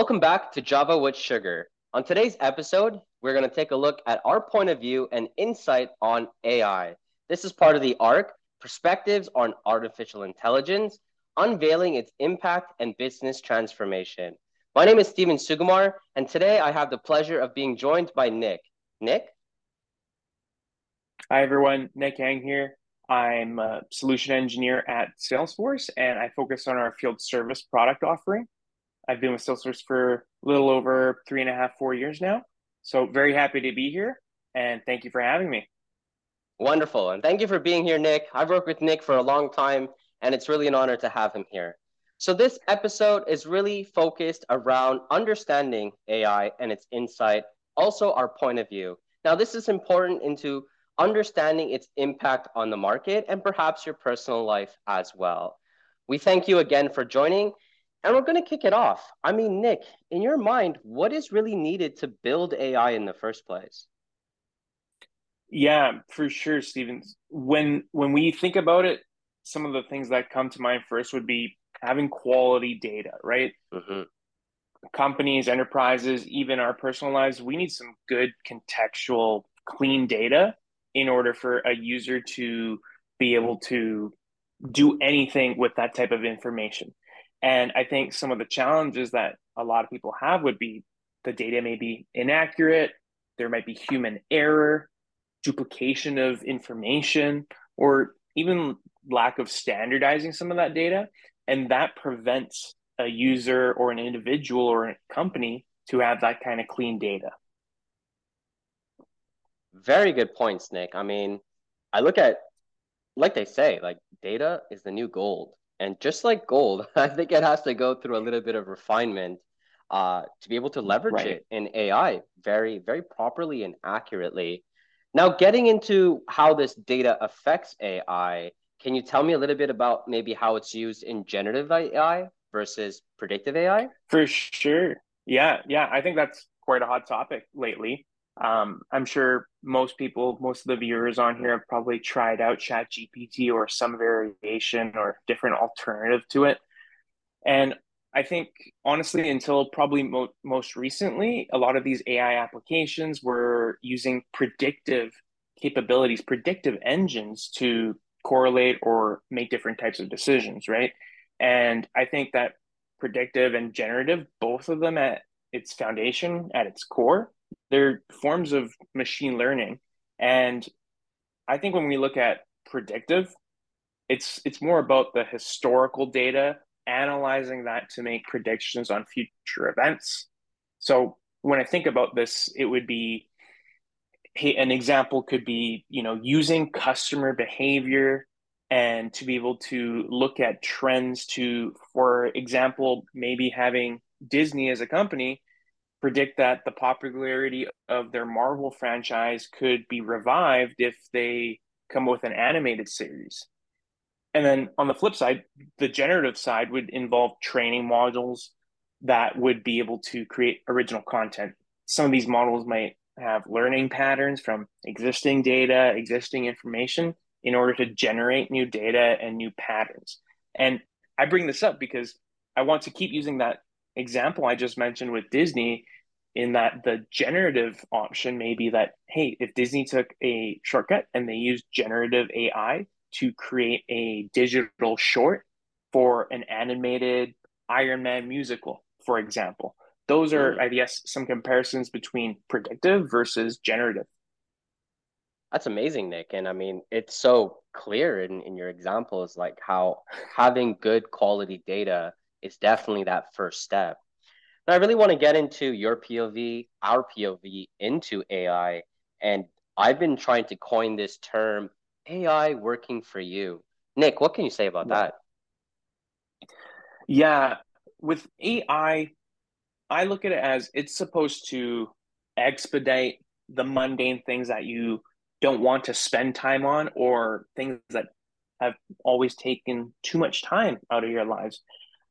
Welcome back to Java with Sugar. On today's episode, we're going to take a look at our point of view and insight on AI. This is part of the ARC, Perspectives on Artificial Intelligence, unveiling its impact and business transformation. My name is Steven Sugumar, and today I have the pleasure of being joined by Nick. Nick? Hi, everyone. Nick Yang here. I'm a solution engineer at Salesforce, and I focus on our field service product offering. I've been with Salesforce for a little over 3.5, 4 years now. So very happy to be here, and thank you for having me. Wonderful. And thank you for being here, Nick. I've worked with Nick for a long time, and it's really an honor to have him here. So, this episode is really focused around understanding AI and its insight, also our point of view. Now, this is important into understanding its impact on the market and perhaps your personal life as well. We thank you again for joining, and we're going to kick it off. I mean, Nick, in your mind, what is really needed to build AI in the first place? Yeah, for sure, Steven. When we think about it, some of the things that come to mind first would be having quality data, right? Mhm. Companies, enterprises, even our personal lives, we need some good contextual, clean data in order for a user to be able to do anything with that type of information. And I think some of the challenges that a lot of people have would be the data may be inaccurate, there might be human error, duplication of information, or even lack of standardizing some of that data. And that prevents a user or an individual or a company to have that kind of clean data. Very good points, Nick. I mean, I look at, like they say, like data is the new gold. And just like gold, I think it has to go through a little bit of refinement to be able to leverage Right. it in AI very, very properly and accurately. Now, getting into how this data affects AI, can you tell me a little bit about maybe how it's used in generative AI versus predictive AI? For sure. Yeah. I think that's quite a hot topic lately. I'm sure most people, most of the viewers on here have probably tried out ChatGPT or some variation or different alternative to it. And I think, honestly, until probably most recently, a lot of these AI applications were using predictive capabilities, predictive engines to correlate or make different types of decisions, right? And I think that predictive and generative, both of them at its foundation, at its core, they're forms of machine learning. And I think when we look at predictive, it's more about the historical data, analyzing that to make predictions on future events. So when I think about this, it would be, hey, an example could be, using customer behavior and to be able to look at trends to, for example, maybe having Disney as a company predict that the popularity of their Marvel franchise could be revived if they come with an animated series. And then on the flip side, the generative side would involve training modules that would be able to create original content. Some of these models might have learning patterns from existing data, existing information in order to generate new data and new patterns. And I bring this up because I want to keep using that example I just mentioned with Disney, in that the generative option may be that, hey, if Disney took a shortcut and they used generative AI to create a digital short for an animated Iron Man musical, for example. Those are, Hmm. I guess, some comparisons between predictive versus generative. That's amazing, Nick. And I mean, it's so clear in your examples, like how having good quality data is definitely that first step. Now, I really want to get into your POV, our POV into AI. And I've been trying to coin this term, AI working for you. Nick, what can you say about Right. that? Yeah. With I look at it as it's supposed to expedite the mundane things that you don't want to spend time on or things that have always taken too much time out of your lives.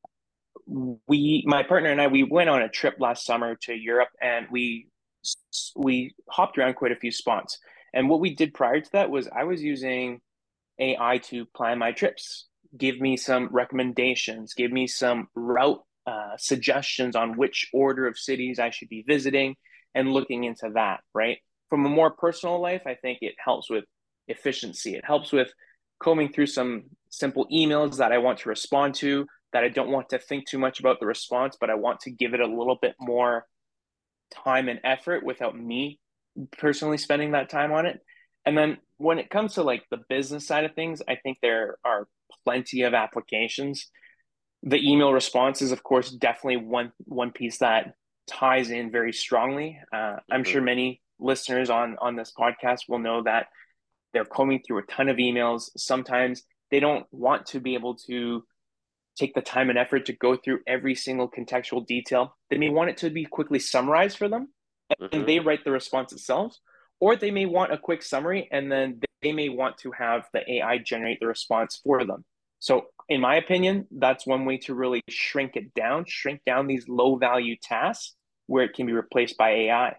My partner and I, we went on a trip last summer to Europe, and we hopped around quite a few spots. And what we did prior to that was I was using AI to plan my trips, give me some recommendations, give me some route suggestions on which order of cities I should be visiting and looking into that, right? From a more personal life, I think it helps with efficiency. It helps with combing through some simple emails that I want to respond to, that I don't want to think too much about the response, but I want to give it a little bit more time and effort without me personally spending that time on it. And then when it comes to like the business side of things, I think there are plenty of applications. The email response is, of course, definitely one piece that ties in very strongly. I'm Mm-hmm. sure many listeners on this podcast will know that they're combing through a ton of emails. Sometimes they don't want to be able to take the time and effort to go through every single contextual detail. They may want it to be quickly summarized for them, and Mm-hmm. they write the response itself, or they may want a quick summary, and then they may want to have the AI generate the response for them. So, in my opinion, that's one way to really shrink down these low value tasks where it can be replaced by AI.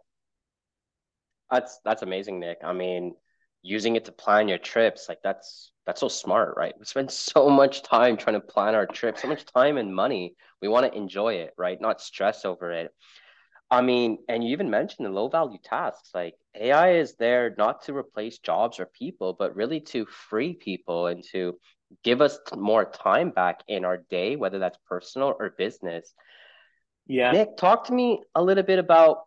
That's amazing, Nick. I mean, using it to plan your trips, like that's so smart, right? We spend so much time trying to plan our trips, so much time and money. We want to enjoy it, right? Not stress over it. I mean, and you even mentioned the low value tasks. Like AI is there not to replace jobs or people, but really to free people and to give us more time back in our day, whether that's personal or business. Yeah, Nick, talk to me a little bit about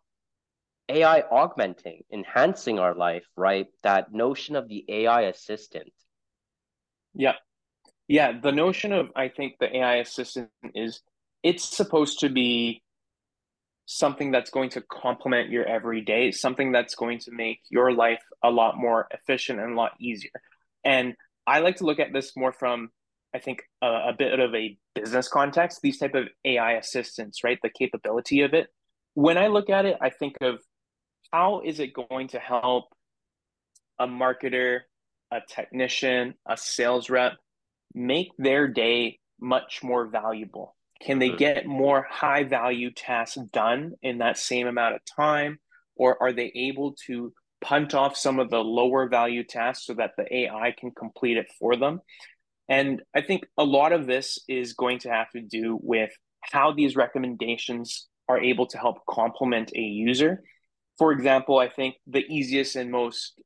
AI augmenting, enhancing our life, right? That notion of the AI assistant. yeah, yeah. The notion of, I think, the AI assistant is it's supposed to be something that's going to complement your everyday, something that's going to make your life a lot more efficient and a lot easier. And I like to look at this more from, I think, a bit of a business context, these type of AI assistants, right? The capability of it. When I look at it, I think of how is it going to help a marketer, a technician, a sales rep make their day much more valuable? Can they Mm-hmm. get more high value tasks done in that same amount of time? Or are they able to punt off some of the lower value tasks so that the AI can complete it for them? And I think a lot of this is going to have to do with how these recommendations are able to help complement a user. For example, I think the easiest and most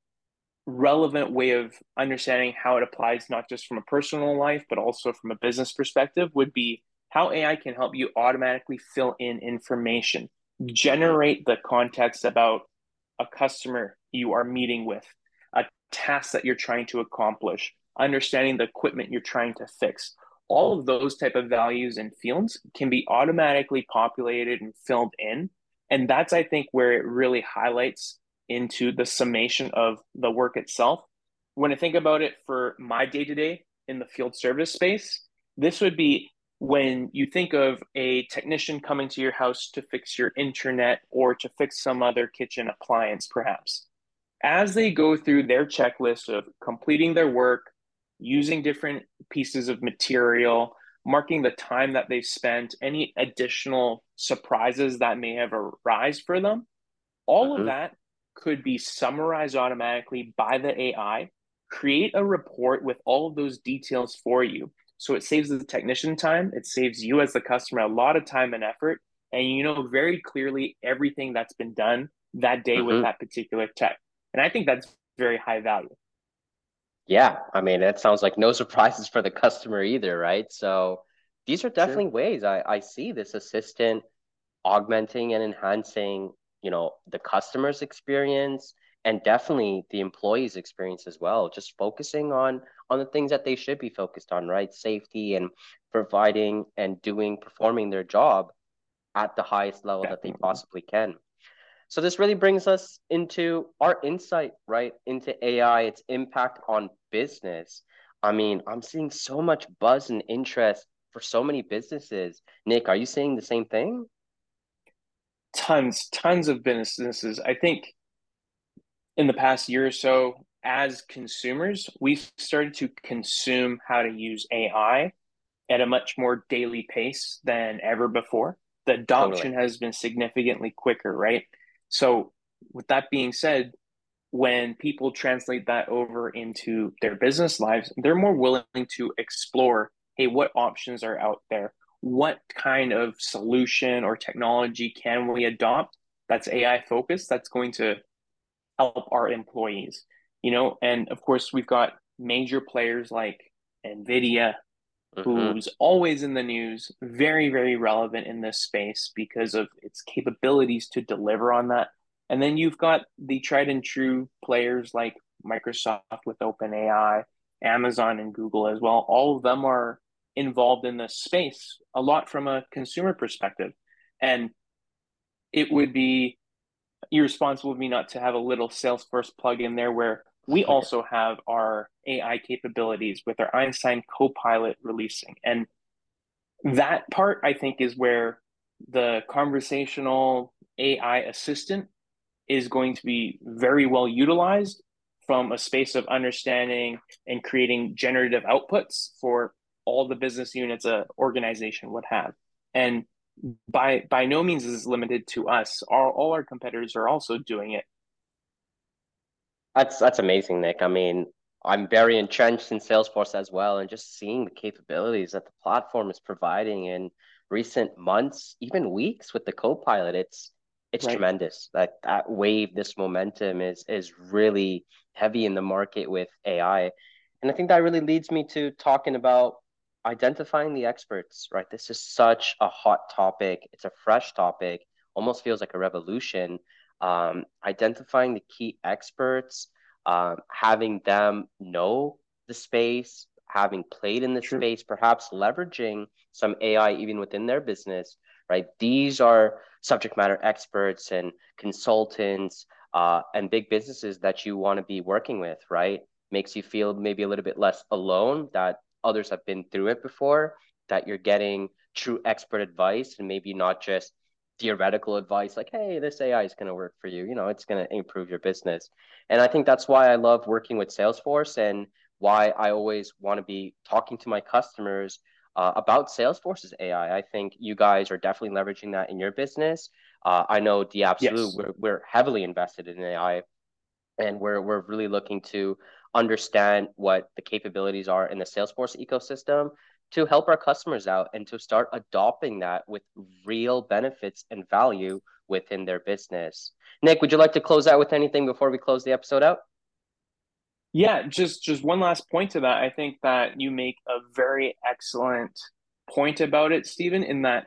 relevant way of understanding how it applies, not just from a personal life, but also from a business perspective, would be how AI can help you automatically fill in information, Mm-hmm. generate the context about a customer you are meeting with, a task that you're trying to accomplish, understanding the equipment you're trying to fix. All of those type of values and fields can be automatically populated and filled in. And that's, I think, where it really highlights into the summation of the work itself. When I think about it for my day to day in the field service space, this would be when you think of a technician coming to your house to fix your internet or to fix some other kitchen appliance, perhaps. As they go through their checklist of completing their work, using different pieces of material, marking the time that they've spent, any additional surprises that may have arisen for them, all of Mm-hmm. that could be summarized automatically by the AI, create a report with all of those details for you. So it saves the technician time, it saves you as the customer a lot of time and effort, and you know very clearly everything that's been done that day with Mm-hmm. that particular tech. And I think that's very high value. Yeah, I mean, that sounds like no surprises for the customer either, right? So these are Sure. definitely ways I see this assistant augmenting and enhancing, the customer's experience and definitely the employee's experience as well. Just focusing on the things that they should be focused on, right? Safety and providing and performing their job at the highest level that they Definitely. possibly can. So this really brings us into our insight, right, into AI, its impact on business. I mean, I'm seeing so much buzz and interest for so many businesses. Nick, are you seeing the same thing? Tons of businesses. I think in the past year or so, as consumers, we've started to consume how to use AI at a much more daily pace than ever before. The adoption Totally. has been significantly quicker, right? So, with that being said, when people translate that over into their business lives, they're more willing to explore, hey, what options are out there? what kind of solution or technology can we adopt that's AI focused that's going to help our employees, and of course we've got major players like Nvidia, Mm-hmm. who's always in the news, very, very relevant in this space because of its capabilities to deliver on that. And then you've got the tried and true players like Microsoft with OpenAI, Amazon, and Google as well. All of them are involved in this space a lot from a consumer perspective. And it would be irresponsible of me not to have a little Salesforce plug in there where we also have our AI capabilities with our Einstein Copilot releasing. And that part, I think, is where the conversational AI assistant is going to be very well utilized from a space of understanding and creating generative outputs for all the business units a organization would have. And by no means is this limited to us. All our competitors are also doing it. That's amazing, Nick. I mean, I'm very entrenched in Salesforce as well, and just seeing the capabilities that the platform is providing in recent months, even weeks with the Copilot, it's Right. tremendous. That wave, this momentum is really heavy in the market with AI. And I think that really leads me to talking about identifying the experts, right? This is such a hot topic. It's a fresh topic, almost feels like a revolution. Identifying the key experts, having them know the space, having played in the True. space, perhaps leveraging some AI even within their business, right? These are subject matter experts and consultants and big businesses that you want to be working with, right? Makes you feel maybe a little bit less alone, that others have been through it before, that you're getting true expert advice and maybe not just theoretical advice like, hey, this AI is going to work for you. It's going to improve your business. And I think that's why I love working with Salesforce and why I always want to be talking to my customers about Salesforce's AI. I think you guys are definitely leveraging that in your business. I know the Absolute, Yes. we're heavily invested in AI, and we're really looking to understand what the capabilities are in the Salesforce ecosystem to help our customers out and to start adopting that with real benefits and value within their business. Nick, would you like to close out with anything before we close the episode out? Yeah, just one last point to that. I think that you make a very excellent point about it, Stephen, in that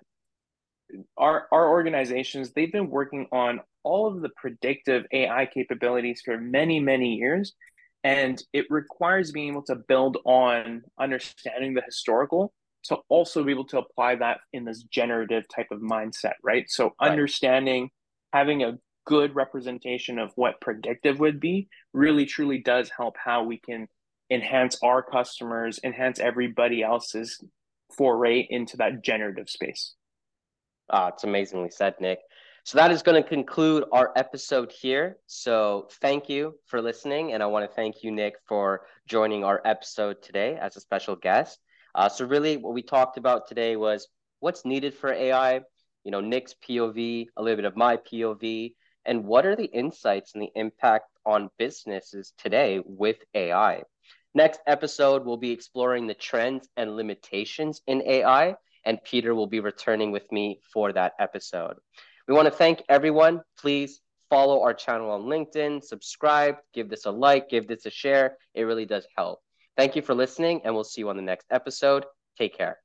our organizations, they've been working on all of the predictive AI capabilities for many, many years. And it requires being able to build on understanding the historical to also be able to apply that in this generative type of mindset, right? So Right. understanding, having a good representation of what predictive would be really truly does help how we can enhance our customers, enhance everybody else's foray into that generative space. It's amazingly said, Nick. So that is going to conclude our episode here. So thank you for listening. And I want to thank you, Nick, for joining our episode today as a special guest. So really what we talked about today was what's needed for AI, Nick's POV, a little bit of my POV, and what are the insights and the impact on businesses today with AI. Next episode, we'll be exploring the trends and limitations in AI, and Peter will be returning with me for that episode. We want to thank everyone. Please follow our channel on LinkedIn, subscribe, give this a like, give this a share. It really does help. Thank you for listening, and we'll see you on the next episode. Take care.